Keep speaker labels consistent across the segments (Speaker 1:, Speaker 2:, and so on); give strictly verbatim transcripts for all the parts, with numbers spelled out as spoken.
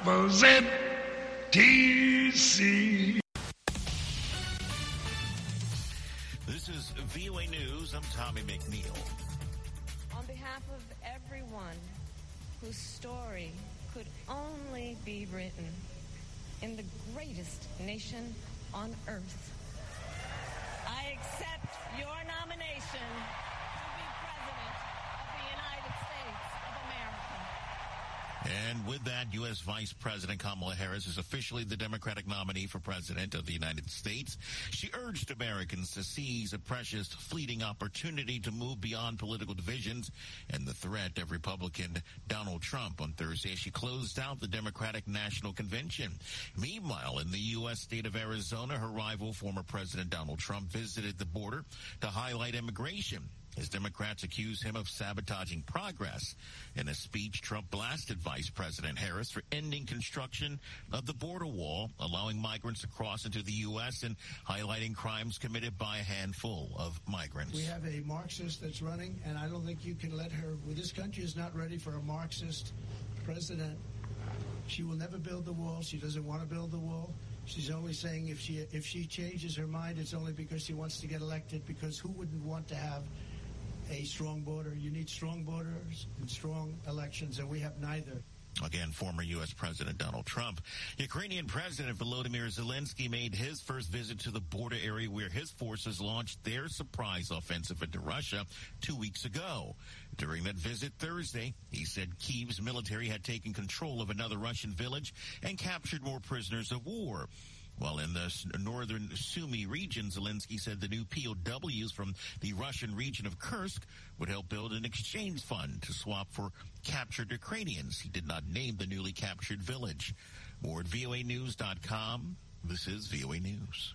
Speaker 1: double Z T C.
Speaker 2: This is V O A News. I'm Tommy McNeil.
Speaker 3: On behalf of everyone whose story could only be written in the greatest nation on earth, I accept your nomination to be President of the United States of America.
Speaker 2: And with that, U S. Vice President Kamala Harris is officially the Democratic nominee for President of the United States. She urged Americans to seize a precious, fleeting opportunity to move beyond political divisions and the threat of Republican Donald Trump. On Thursday, she closed out the Democratic National Convention. Meanwhile, in the U S state of Arizona, her rival, former President Donald Trump, visited the border to highlight immigration, as Democrats accuse him of sabotaging progress. In a speech, Trump blasted Vice President Harris for ending construction of the border wall, allowing migrants to cross into the U S and highlighting crimes committed by a handful of migrants.
Speaker 4: We have a Marxist that's running, and I don't think you can let her. Well, this country is not ready for a Marxist president. She will never build the wall. She doesn't want to build the wall. She's only saying if she if she changes her mind, it's only because she wants to get elected, because who wouldn't want to have a strong border? You need strong borders and strong elections, and we have neither.
Speaker 2: Again, former U S. President Donald Trump. Ukrainian President Volodymyr Zelensky made his first visit to the border area where his forces launched their surprise offensive into Russia two weeks ago. During that visit Thursday, he said Kyiv's military had taken control of another Russian village and captured more prisoners of war. While in the northern Sumy region, Zelensky said the new P O Ws from the Russian region of Kursk would help build an exchange fund to swap for captured Ukrainians. He did not name the newly captured village. More at V O A news dot com. This is V O A News.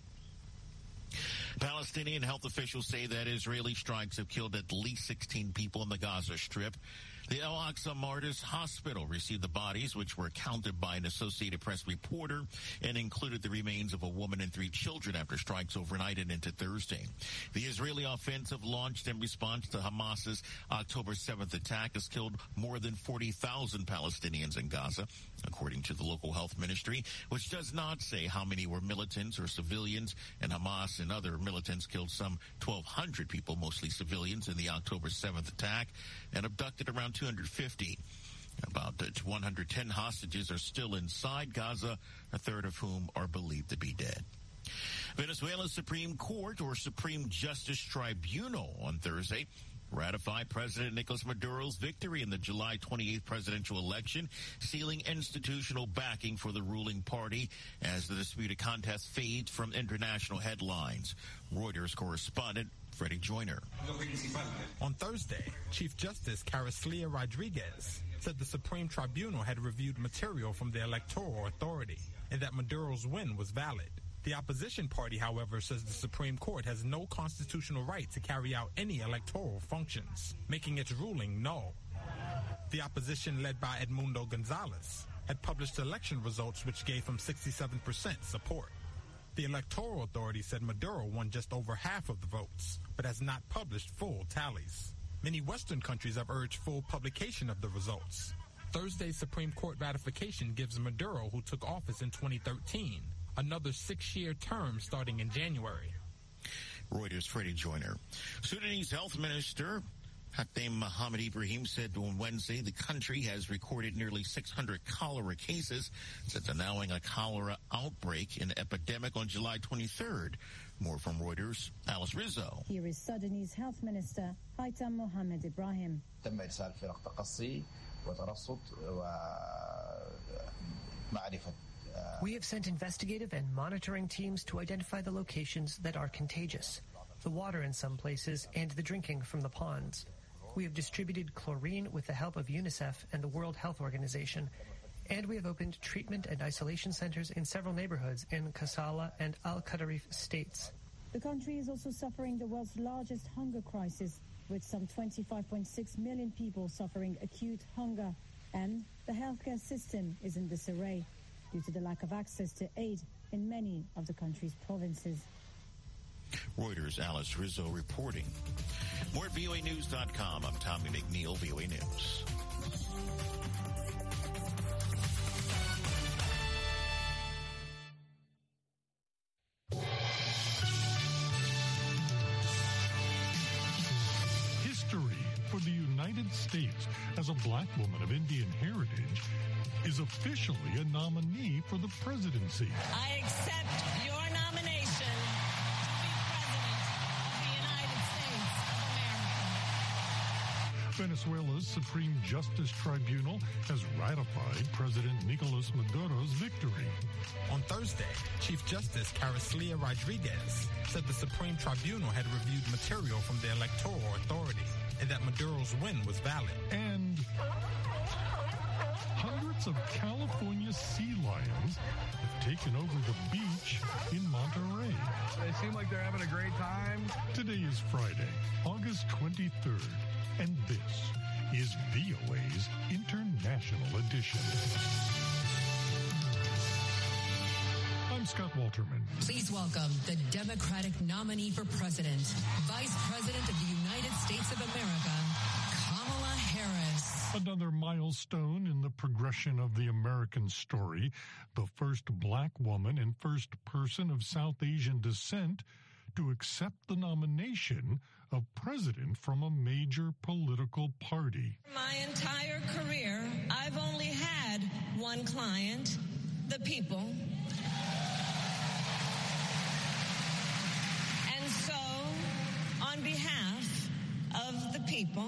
Speaker 2: Palestinian health officials say that Israeli strikes have killed at least sixteen people in the Gaza Strip. The Al-Aqsa Martyrs Hospital received the bodies, which were counted by an Associated Press reporter, and included the remains of a woman and three children after strikes overnight and into Thursday. The Israeli offensive, launched in response to Hamas's October seventh attack, has killed more than forty thousand Palestinians in Gaza, according to the local health ministry, which does not say how many were militants or civilians. And Hamas and other militants killed some twelve hundred people, mostly civilians, in the October seventh attack, and abducted around two hundred fifty. About one hundred ten hostages are still inside Gaza, a third of whom are believed to be dead. Venezuela's Supreme Court, or Supreme Justice Tribunal, on Thursday ratified President Nicolas Maduro's victory in the July twenty-eighth presidential election, sealing institutional backing for the ruling party as the disputed contest fades from international headlines. Reuters correspondent Freddie Joyner.
Speaker 5: On Thursday, Chief Justice Caraslia Rodriguez said the Supreme Tribunal had reviewed material from the Electoral Authority and that Maduro's win was valid. The opposition party, however, says the Supreme Court has no constitutional right to carry out any electoral functions, making its ruling null. The opposition, led by Edmundo Gonzalez, had published election results which gave him sixty-seven percent support. The Electoral Authority said Maduro won just over half of the votes, but has not published full tallies. Many Western countries have urged full publication of the results. Thursday's Supreme Court ratification gives Maduro, who took office in twenty thirteen, another six-year term starting in January.
Speaker 2: Reuters' Freddie Joyner. Sudanese Health Minister Hatem Mohamed Ibrahim said on Wednesday the country has recorded nearly six hundred cholera cases since announcing a cholera outbreak and epidemic on July twenty-third. More from Reuters' Alice Rizzo.
Speaker 6: Here is Sudanese Health Minister Hatem Mohamed Ibrahim.
Speaker 7: We have sent investigative and monitoring teams to identify the locations that are contagious, the water in some places, and the drinking from the ponds. We have distributed chlorine with the help of UNICEF and the World Health Organization, and we have opened treatment and isolation centers in several neighborhoods in Kassala and Al-Qadarif states.
Speaker 6: The country is also suffering the world's largest hunger crisis, with some twenty-five point six million people suffering acute hunger, and the healthcare system is in disarray due to the lack of access to aid in many of the country's provinces.
Speaker 2: Reuters' Alice Rizzo reporting. More at V O A news dot com. I'm Tommy McNeil, V O A News.
Speaker 8: States as a black woman of Indian heritage is officially a nominee for the presidency.
Speaker 3: I accept your nomination to be President of the United States of America.
Speaker 8: Venezuela's Supreme Justice Tribunal has ratified President Nicolas Maduro's victory.
Speaker 5: On Thursday, Chief Justice Carolina Rodriguez said the Supreme Tribunal had reviewed material from the Electoral Authority and that Maduro's win was valid.
Speaker 8: And hundreds of California sea lions have taken over the beach in Monterey.
Speaker 9: They seem like they're having a great time.
Speaker 8: Today is Friday, August twenty-third, and this is V O A's International Edition. I'm Scott Walterman.
Speaker 10: Please welcome the Democratic nominee for president, Vice President of the United States of America, Kamala Harris.
Speaker 8: Another milestone in the progression of the American story, the first black woman and first person of South Asian descent to accept the nomination of president from a major political party.
Speaker 3: My entire career, I've only had one client, the people. And so, on behalf of the people,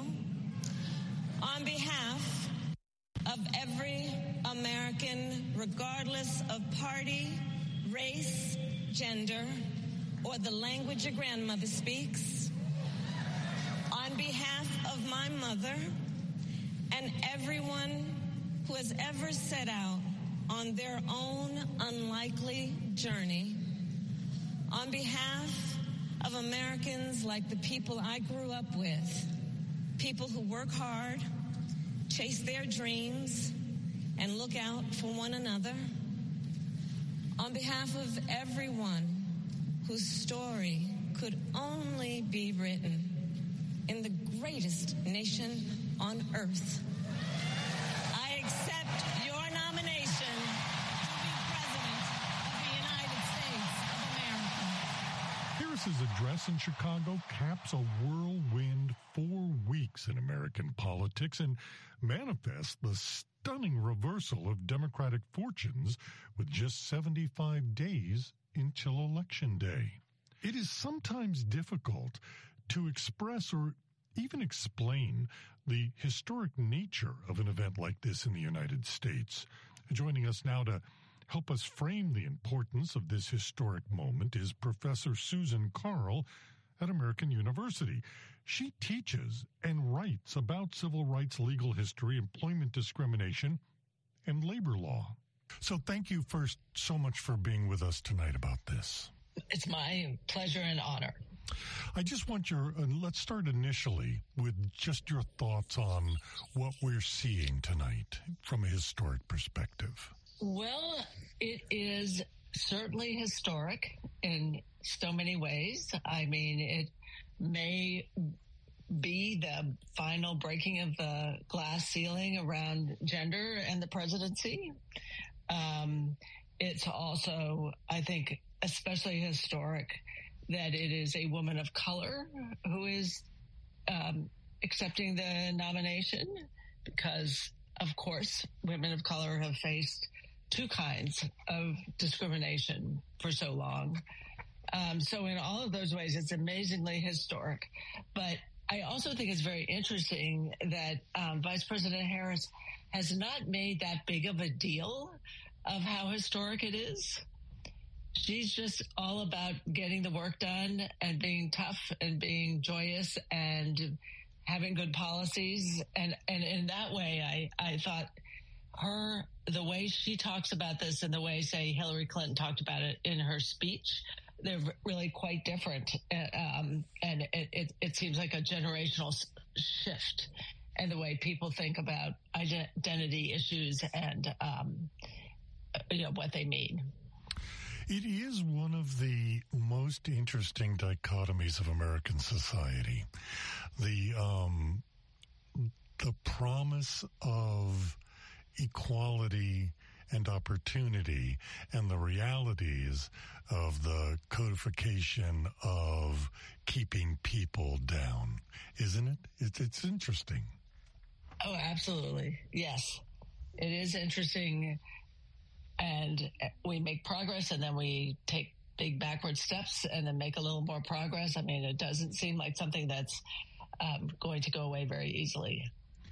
Speaker 3: on behalf of every American, regardless of party, race, gender, or the language your grandmother speaks, on behalf of my mother and everyone who has ever set out on their own unlikely journey, on behalf of Americans like the people I grew up with, people who work hard, chase their dreams, and look out for one another, on behalf of everyone whose story could only be written in the greatest nation on earth, I accept your nomination to be President of the United States of America.
Speaker 8: Harris's address in Chicago caps a whirlwind four weeks in American politics and manifests the stunning reversal of Democratic fortunes with just seventy-five days until Election Day. It is sometimes difficult to express or even explain the historic nature of an event like this in the United States. Joining us now to help us frame the importance of this historic moment is Professor Susan Carl at American University. She teaches and writes about civil rights, legal history, employment discrimination, and labor law. So thank you first so much for being with us tonight about this.
Speaker 11: It's my pleasure and honor.
Speaker 8: I just want your, uh, let's start initially with just your thoughts on what we're seeing tonight from a historic perspective.
Speaker 11: Well, it is certainly historic in so many ways. I mean, it may be the final breaking of the glass ceiling around gender and the presidency. Um, it's also, I think, especially historic that it is a woman of color who is um, accepting the nomination because, of course, women of color have faced two kinds of discrimination for so long. Um, so in all of those ways, it's amazingly historic. But I also think it's very interesting that um, Vice President Harris has not made that big of a deal of how historic it is. She's just all about getting the work done and being tough and being joyous and having good policies. And, and in that way, I, I thought her, the way she talks about this and the way, say, Hillary Clinton talked about it in her speech, they're really quite different. Um, and it, it, it seems like a generational shift in the way people think about identity issues and, um, you know, what they mean.
Speaker 8: It is one of the most interesting dichotomies of American society. The um, the promise of equality and opportunity and the realities of the codification of keeping people down, isn't it? It's, it's interesting.
Speaker 11: Oh, absolutely. Yes. It is interesting. And we make progress and then we take big backward steps and then make a little more progress. I mean, it doesn't seem like something that's um, going to go away very easily.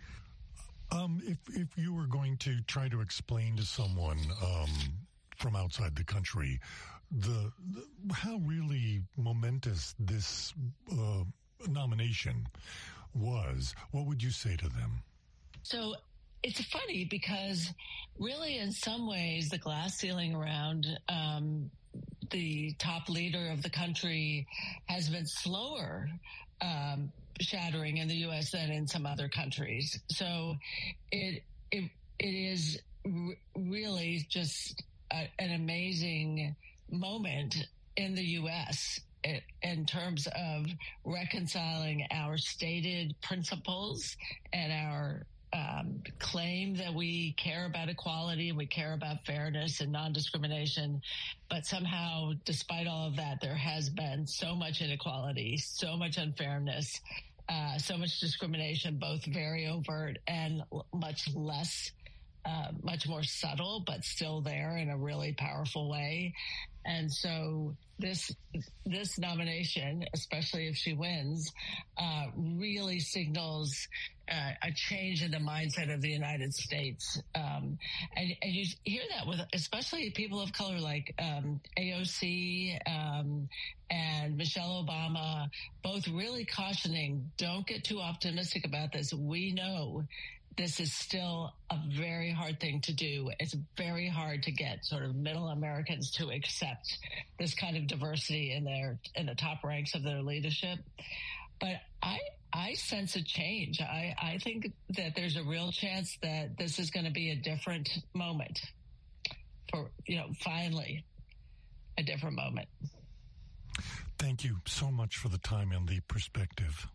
Speaker 8: Um, if, if you were going to try to explain to someone um, from outside the country the, the how really momentous this uh, nomination was, what would you say to them?
Speaker 11: So it's funny because really in some ways the glass ceiling around um, the top leader of the country has been slower um, shattering in the U S than in some other countries. So it it it is r- really just a, an amazing moment in the U S in terms of reconciling our stated principles and our um, claim that we care about equality and we care about fairness and non-discrimination. But somehow, despite all of that, there has been so much inequality, so much unfairness, uh, so much discrimination, both very overt and much less Uh, much more subtle, but still there in a really powerful way. And so this this nomination, especially if she wins, uh, really signals uh, a change in the mindset of the United States. Um, and, and you hear that with especially people of color like um, A O C um, and Michelle Obama, both really cautioning, don't get too optimistic about this. We know this is still a very hard thing to do. It's very hard to get sort of middle Americans to accept this kind of diversity in their in the top ranks of their leadership. But I I sense a change. I, I think that there's a real chance that this is going to be a different moment for, you know, finally a different moment.
Speaker 8: Thank you so much for the time and the perspective.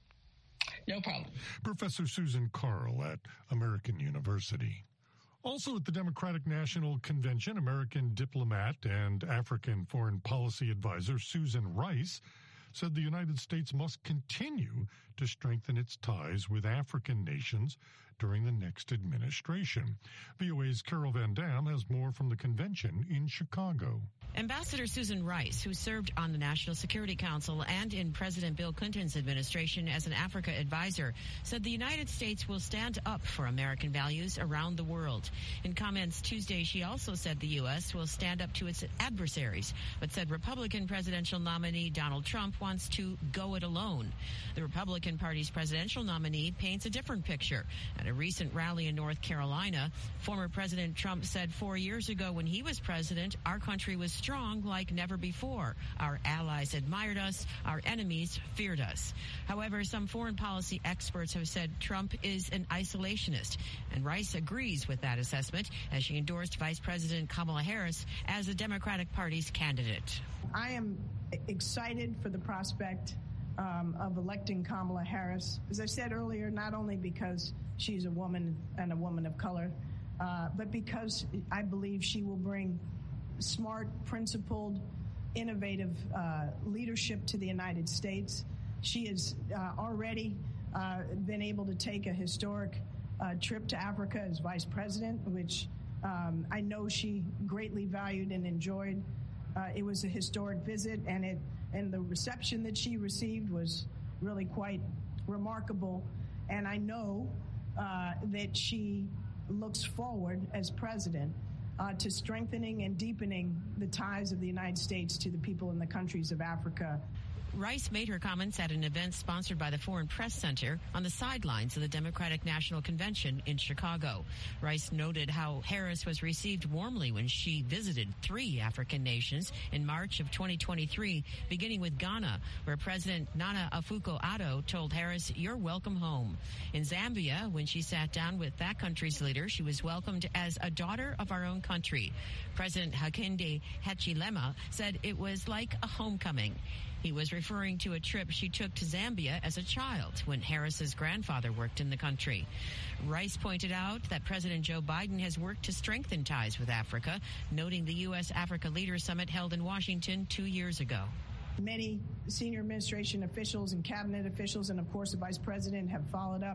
Speaker 11: No problem.
Speaker 8: Professor Susan Carl at American University. Also at the Democratic National Convention, American diplomat and African foreign policy advisor Susan Rice said the United States must continue to strengthen its ties with African nations during the next administration. V O A's Carol Van Dam has more from the convention in Chicago.
Speaker 12: Ambassador Susan Rice, who served on the National Security Council and in President Bill Clinton's administration as an Africa advisor, said the United States will stand up for American values around the world. In comments Tuesday, she also said the U S will stand up to its adversaries, but said Republican presidential nominee Donald Trump wants to go it alone. The Republican Party's presidential nominee paints a different picture. At a recent rally in North Carolina, former President Trump said four years ago when he was president, our country was strong like never before. Our allies admired us. Our enemies feared us. However, some foreign policy experts have said Trump is an isolationist, and Rice agrees with that assessment as she endorsed Vice President Kamala Harris as the Democratic Party's candidate.
Speaker 13: I am excited for the prospect um, of electing Kamala Harris. As I said earlier, not only because she's a woman and a woman of color, uh, but because I believe she will bring smart, principled, innovative uh, leadership to the United States. She has uh, already uh, been able to take a historic uh, trip to Africa as vice president, which um, I know she greatly valued and enjoyed. Uh, it was a historic visit, and it and the reception that she received was really quite remarkable. And I know uh, that she looks forward as president Uh, to strengthening and deepening the ties of the United States to the people in the countries of Africa.
Speaker 12: Rice made her comments at an event sponsored by the Foreign Press Center on the sidelines of the Democratic National Convention in Chicago. Rice noted how Harris was received warmly when she visited three African nations in March of twenty twenty-three, beginning with Ghana, where President Nana Akufo-Addo told Harris, "You're welcome home." In Zambia, when she sat down with that country's leader, she was welcomed as a daughter of our own country. President Hakainde Hichilema said it was like a homecoming. He was referring to a trip she took to Zambia as a child when Harris's grandfather worked in the country. Rice pointed out that President Joe Biden has worked to strengthen ties with Africa, noting the U S Africa Leaders Summit held in Washington two years ago.
Speaker 13: Many senior administration officials and cabinet officials and, of course, the vice president have followed up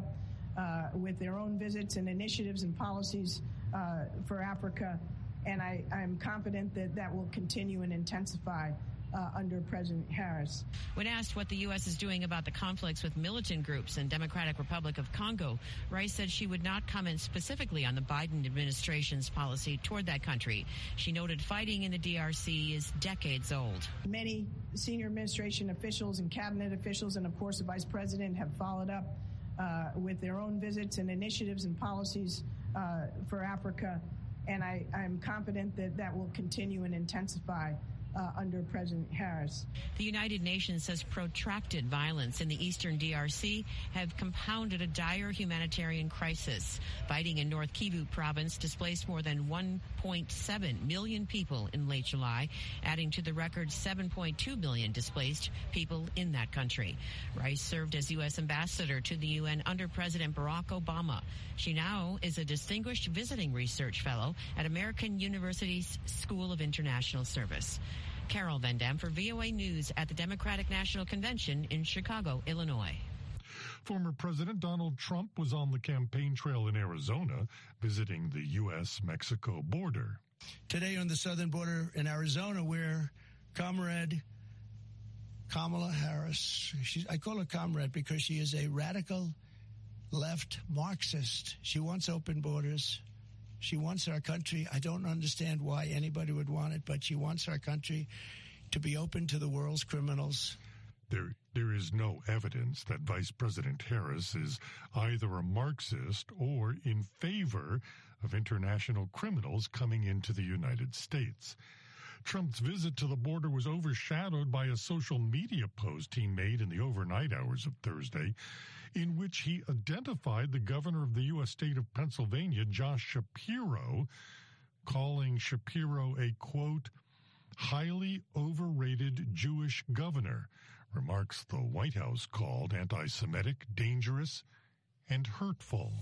Speaker 13: uh, with their own visits and initiatives and policies uh, for Africa. And I, I'm confident that that will continue and intensify Uh, under President Harris.
Speaker 12: When asked what the U S is doing about the conflicts with militant groups in Democratic Republic of Congo, Rice said she would not comment specifically on the Biden administration's policy toward that country. She noted fighting in the D R C is decades old.
Speaker 13: Many senior administration officials and cabinet officials and, of course, the vice president have followed up uh, with their own visits and initiatives and policies uh, for Africa. And I, I'm confident that that will continue and intensify Uh, under President Harris.
Speaker 12: The United Nations says protracted violence in the eastern D R C have compounded a dire humanitarian crisis. Fighting in North Kivu province displaced more than one point seven million people in late July, adding to the record seven point two million displaced people in that country. Rice served as U S ambassador to the U N under President Barack Obama. She now is a distinguished visiting research fellow at American University's School of International Service. Carol Van Dam for V O A News at the Democratic National Convention in Chicago, Illinois.
Speaker 8: Former President Donald Trump was on the campaign trail in Arizona, visiting the U S Mexico border.
Speaker 4: Today on the southern border in Arizona, where Comrade Kamala Harris, she's, I call her Comrade because she is a radical left Marxist. She wants open borders. She wants our country. I don't understand why anybody would want it, but she wants our country to be open to the world's criminals.
Speaker 8: There, there is no evidence that Vice President Harris is either a Marxist or in favor of international criminals coming into the United States. Trump's visit to the border was overshadowed by a social media post he made in the overnight hours of Thursday, in which he identified the governor of the U S state of Pennsylvania, Josh Shapiro, calling Shapiro a, quote, highly overrated Jewish governor, remarks the White House called anti-Semitic, dangerous, and hurtful.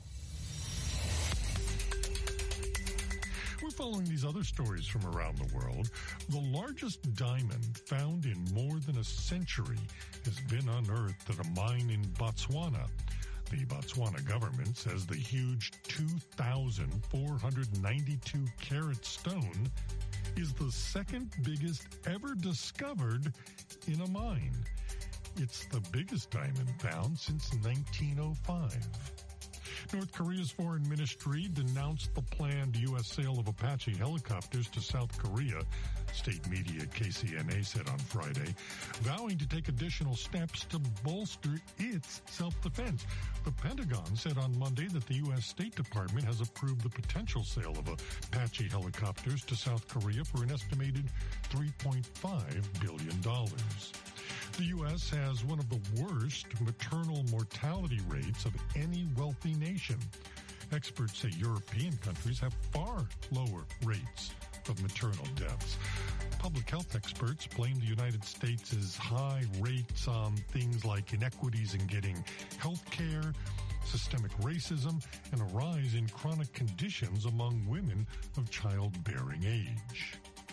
Speaker 8: We're following these other stories from around the world. The largest diamond found in more than a century has been unearthed at a mine in Botswana. The Botswana government says the huge two thousand four hundred ninety-two carat stone is the second biggest ever discovered in a mine. It's the biggest diamond found since nineteen oh five. North Korea's foreign ministry denounced the planned U S sale of Apache helicopters to South Korea, state media K C N A said on Friday, vowing to take additional steps to bolster its self-defense. The Pentagon said on Monday that the U S State Department has approved the potential sale of Apache helicopters to South Korea for an estimated three point five billion dollars. The U S has one of the worst maternal mortality rates of any wealthy nation. Experts say European countries have far lower rates of maternal deaths. Public health experts blame the United States' high rates on things like inequities in getting health care, systemic racism, and a rise in chronic conditions among women of childbearing age.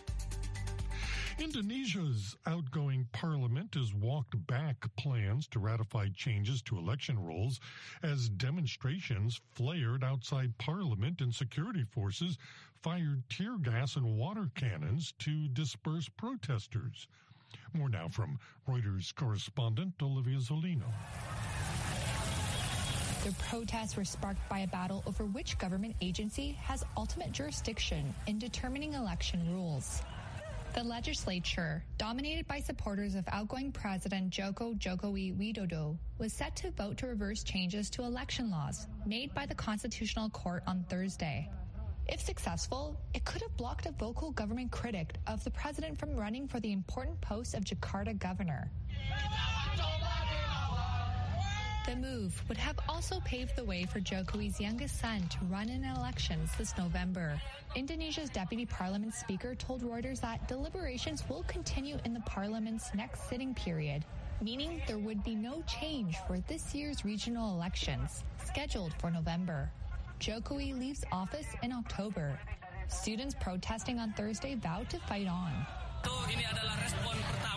Speaker 8: Indonesia's outgoing parliament has walked back plans to ratify changes to election rules as demonstrations flared outside parliament and security forces fired tear gas and water cannons to disperse protesters. More now from Reuters correspondent Olivia Zolino.
Speaker 14: The protests were sparked by a battle over which government agency has ultimate jurisdiction in determining election rules. The legislature, dominated by supporters of outgoing President Joko Jokowi Widodo, was set to vote to reverse changes to election laws made by the Constitutional Court on Thursday. If successful, it could have blocked a vocal government critic of the president from running for the important post of Jakarta governor. The move would have also paved the way for Jokowi's youngest son to run in elections this November. Indonesia's deputy parliament speaker told Reuters that deliberations will continue in the parliament's next sitting period, meaning there would be no change for this year's regional elections, scheduled for November. Jokowi leaves office in October. Students protesting on Thursday vowed to fight on.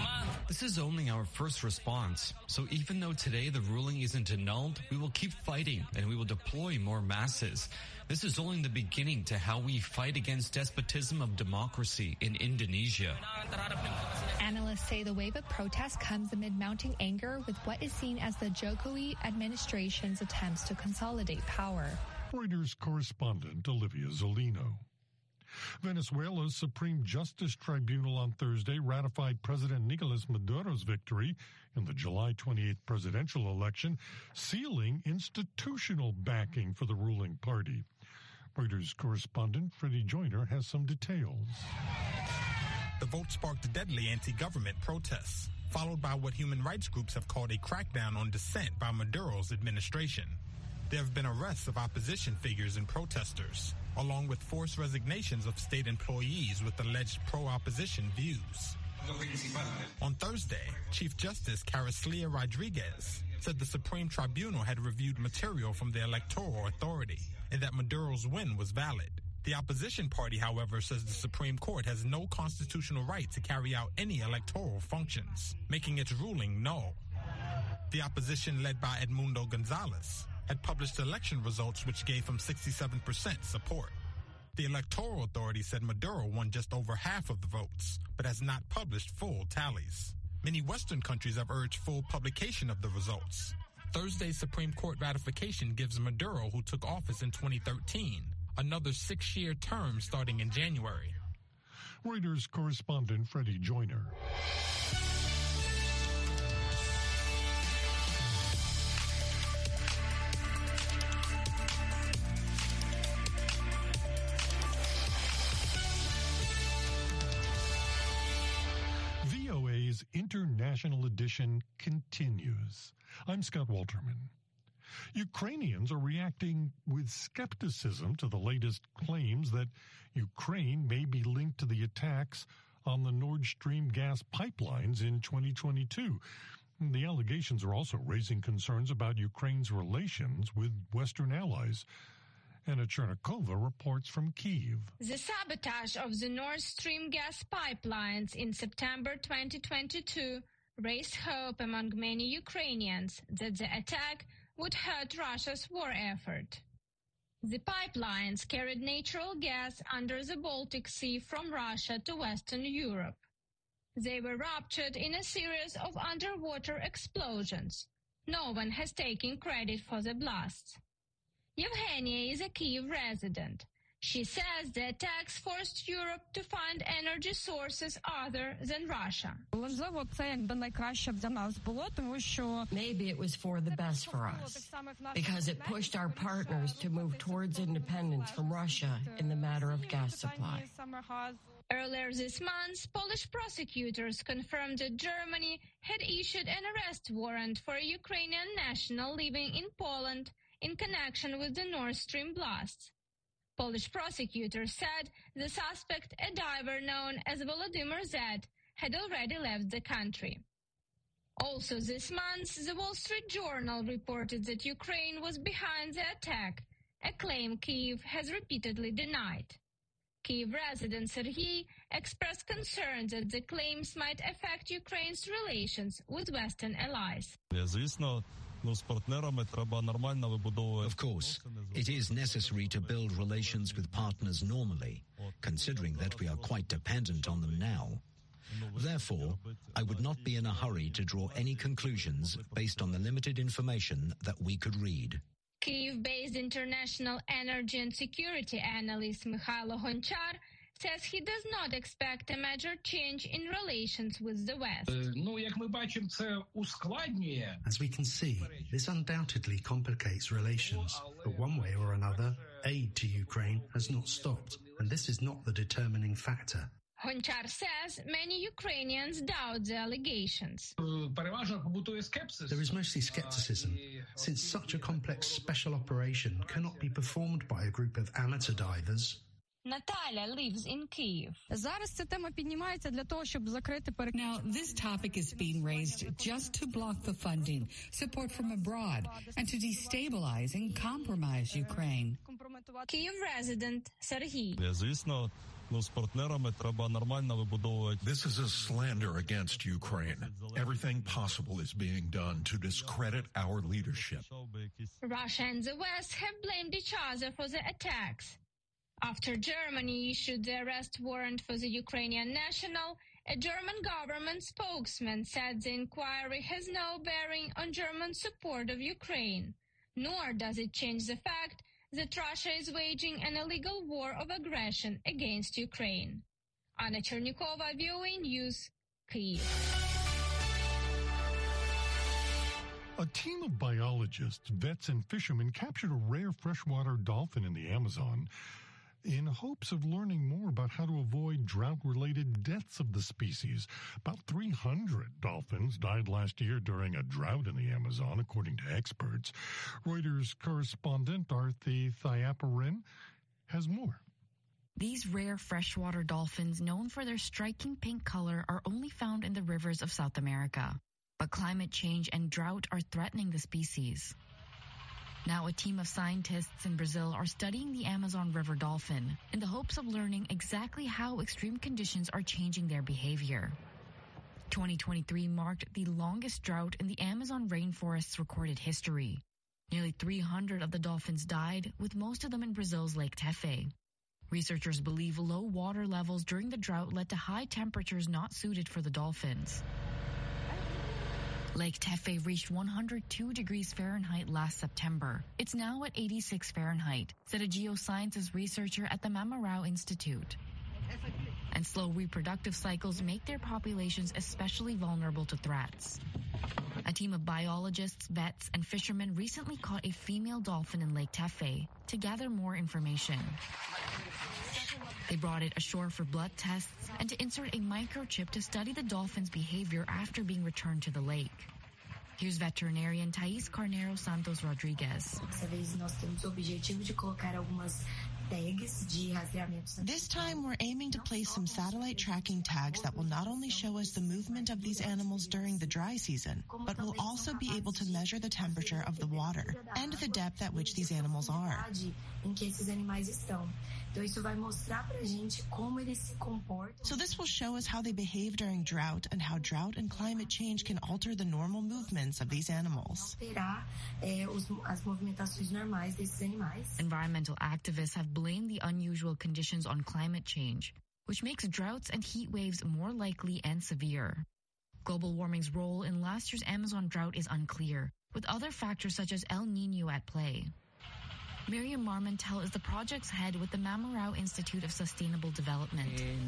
Speaker 15: This is only our first response. So even though today the ruling isn't annulled, we will keep fighting and we will deploy more masses. This is only the beginning to how we fight against despotism of democracy in Indonesia.
Speaker 14: Analysts say the wave of protests comes amid mounting anger with what is seen as the Jokowi administration's attempts to consolidate power.
Speaker 8: Reuters correspondent Olivia Zolino. Venezuela's Supreme Justice Tribunal on Thursday ratified President Nicolas Maduro's victory in the July twenty-eighth presidential election, sealing institutional backing for the ruling party. Reuters correspondent Freddie Joyner has some details.
Speaker 5: The vote sparked deadly anti-government protests, followed by what human rights groups have called a crackdown on dissent by Maduro's administration. There have been arrests of opposition figures and protesters, along with forced resignations of state employees with alleged pro-opposition views. On Thursday, Chief Justice Carolina Rodriguez said the Supreme Tribunal had reviewed material from the Electoral Authority and that Maduro's win was valid. The opposition party, however, says the Supreme Court has no constitutional right to carry out any electoral functions, making its ruling null. The opposition, led by Edmundo Gonzalez, had published election results which gave him sixty-seven percent support. The Electoral Authority said Maduro won just over half of the votes, but has not published full tallies. Many Western countries have urged full publication of the results. Thursday's Supreme Court ratification gives Maduro, who took office in twenty thirteen, another six-year term starting in January.
Speaker 8: Reuters correspondent Freddie Joyner. V O A's International Edition continues. I'm Scott Walterman. Ukrainians are reacting with skepticism to the latest claims that Ukraine may be linked to the attacks on the Nord Stream gas pipelines in twenty twenty-two. The allegations are also raising concerns about Ukraine's relations with Western allies. Anna Chernikova reports from Kyiv.
Speaker 16: The sabotage of the Nord Stream gas pipelines in September twenty twenty-two raised hope among many Ukrainians that the attack would hurt Russia's war effort. The pipelines carried natural gas under the Baltic Sea from Russia to Western Europe. They were ruptured in a series of underwater explosions. No one has taken credit for the blasts. Yevgenia is a Kyiv resident. She says the attacks forced Europe to find energy sources other than Russia.
Speaker 17: Maybe it was for the best for us, because it pushed our partners to move towards independence from Russia in the matter of gas supply.
Speaker 16: Earlier this month, Polish prosecutors confirmed that Germany had issued an arrest warrant for a Ukrainian national living in Poland in connection with the Nord Stream blasts. Polish prosecutors said the suspect, a diver known as Volodymyr Z, had already left the country. Also this month, the Wall Street Journal reported that Ukraine was behind the attack, a claim Kyiv has repeatedly denied. Kyiv resident Serhiy expressed concern that the claims might affect Ukraine's relations with Western allies.
Speaker 18: Of course, it is necessary to build relations with partners normally, considering that we are quite dependent on them now. Therefore, I would not be in a hurry to draw any conclusions based on the limited information that we could read.
Speaker 16: Kyiv-based international energy and security analyst Mikhailo Gonchar says he does not expect a major change in relations with the West.
Speaker 19: As we can see, this undoubtedly complicates relations, but one way or another, aid to Ukraine has not stopped, and this is not the determining factor.
Speaker 16: Gonchar says many Ukrainians doubt the allegations.
Speaker 19: There is mostly skepticism, since such a complex special operation cannot be performed by a group of amateur divers.
Speaker 16: Natalia lives in Kyiv.
Speaker 20: Now, this topic is being raised just to block the funding, support from abroad, and to destabilize and compromise Ukraine.
Speaker 16: Kyiv resident Serhiy.
Speaker 8: This is a slander against Ukraine. Everything possible is being done to discredit our leadership.
Speaker 16: Russia and the West have blamed each other for the attacks. After Germany issued the arrest warrant for the Ukrainian national, a German government spokesman said the inquiry has no bearing on German support of Ukraine, nor does it change the fact that Russia is waging an illegal war of aggression against Ukraine. Anna Chernikova, V O A News, Kyiv.
Speaker 8: A team of biologists, vets, and fishermen captured a rare freshwater dolphin in the Amazon in hopes of learning more about how to avoid drought-related deaths of the species. About three hundred dolphins died last year during a drought in the Amazon, according to experts. Reuters correspondent Arthi Thayaparan has more.
Speaker 21: These rare freshwater dolphins, known for their striking pink color, are only found in the rivers of South America. But climate change and drought are threatening the species. Now a team of scientists in Brazil are studying the Amazon River dolphin in the hopes of learning exactly how extreme conditions are changing their behavior. twenty twenty-three marked the longest drought in the Amazon rainforest's recorded history. Nearly three hundred of the dolphins died, with most of them in Brazil's Lake Tefé. Researchers believe low water levels during the drought led to high temperatures not suited for the dolphins. Lake Tefé reached one hundred two degrees Fahrenheit last September. It's now at eighty-six Fahrenheit, said a geosciences researcher at the Mamarau Institute. And slow reproductive cycles make their populations especially vulnerable to threats. A team of biologists, vets, and fishermen recently caught a female dolphin in Lake Tefé to gather more information. They brought it ashore for blood tests and to insert a microchip to study the dolphin's behavior after being returned to the lake. Here's veterinarian Thais Carneiro Santos Rodriguez.
Speaker 22: This time we're aiming to place some satellite tracking tags that will not only show us the movement of these animals during the dry season, but will also be able to measure the temperature of the water and the depth at which these animals are. So this will show us how they behave during drought and how drought and climate change can alter the normal movements of these animals.
Speaker 21: Environmental activists have blamed the unusual conditions on climate change, which makes droughts and heat waves more likely and severe. Global warming's role in last year's Amazon drought is unclear, with other factors such as El Niño at play. Miriam Marmontel is the project's head with the Mamarau Institute of Sustainable Development.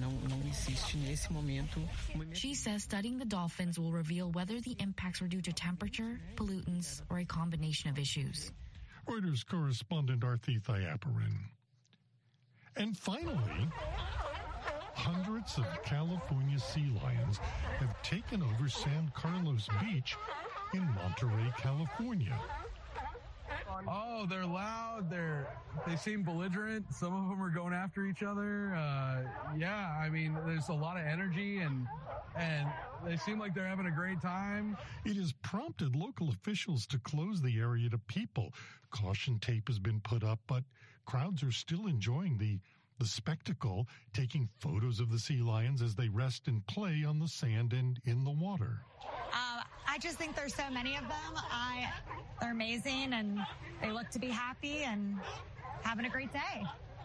Speaker 21: She says studying the dolphins will reveal whether the impacts were due to temperature, pollutants, or a combination of issues.
Speaker 8: Reuters correspondent Arthi Thayaparan. And finally, hundreds of California sea lions have taken over San Carlos Beach in Monterey, California.
Speaker 9: Oh, they're loud. They're they seem belligerent. Some of them are going after each other. Uh, yeah, I mean, there's a lot of energy, and and they seem like they're having a great time.
Speaker 8: It has prompted local officials to close the area to people. Caution tape has been put up, but crowds are still enjoying the the spectacle, taking photos of the sea lions as they rest and play on the sand and in the water.
Speaker 23: Uh, I just think there's so many of them. I, they're amazing, and they look to be happy and having a great day.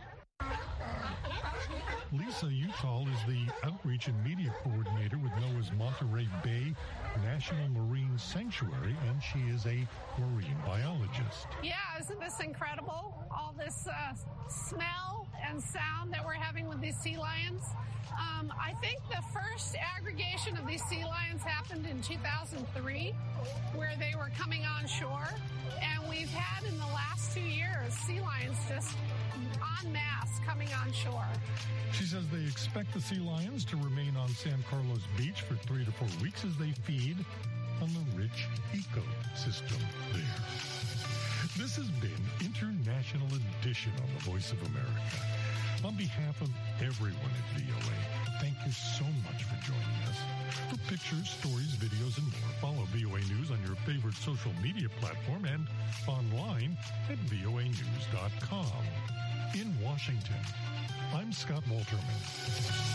Speaker 8: Lisa Utall is the Outreach and Media Coordinator with NOAA's Monterey Bay National Marine Sanctuary, and she is a marine biologist.
Speaker 24: Yeah, isn't this incredible? All this uh, smell and sound that we're having with these sea lions. Um, I think the first aggregation of these sea lions happened in two thousand three, where they were coming on shore. And we've had in the last two years sea lions just en masse coming on shore.
Speaker 8: She says they expect the sea lions to remain on San Carlos Beach for three to four weeks as they feed on the rich ecosystem there. This has been International Edition on the Voice of America. On behalf of everyone at V O A, thank you so much for joining us. For pictures, stories, videos, and more, follow V O A News on your favorite social media platform and online at V O A news dot com. In Washington, I'm Scott Walterman.